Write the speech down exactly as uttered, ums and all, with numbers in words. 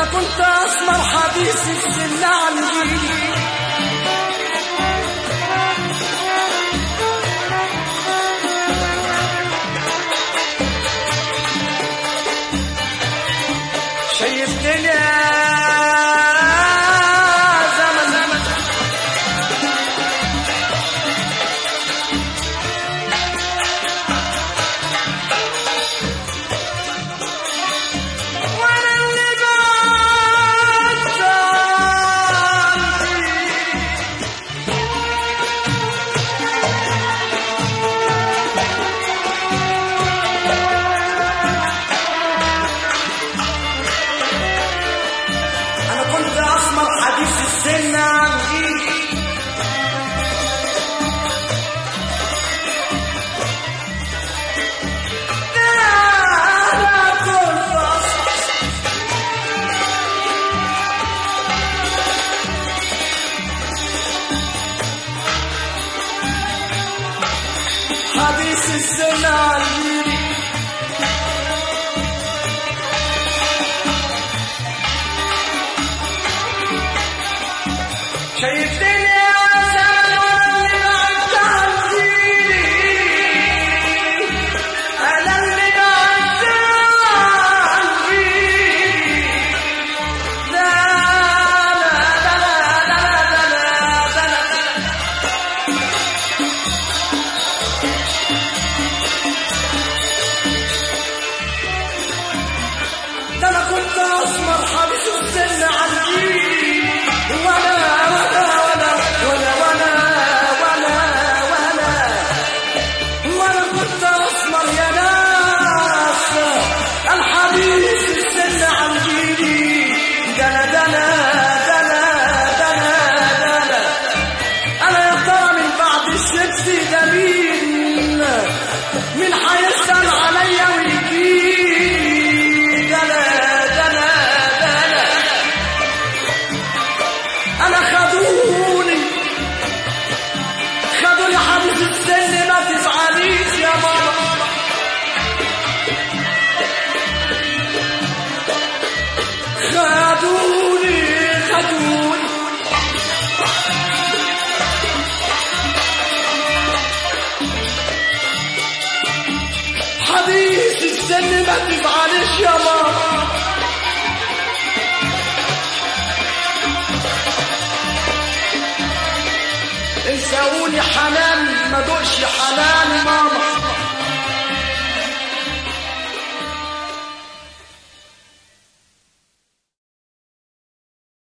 كنت اسمر حديث السن عندي، شايفتني يا زمن وانا اللي بعدت حديث السن عندي، أنا كنت حديث السن عندي، شايفتني يا زمن اللي بعدت عنجيلي، أنا اللي بعدت عنجيلي، لا لا لا لا لا لا لا ده أنا كنت أسمر حبيس السن عنجيلي، وأنا من حيسأل عليا ويجيني، دلا دلا دلا أنا خدوني خدوني حبيب السن، ما تزعليش يا ماما، خدوني خدوني حديث السن، ما تزعلش يا ماما، انساوني حنان ما دوقش حنان ماما،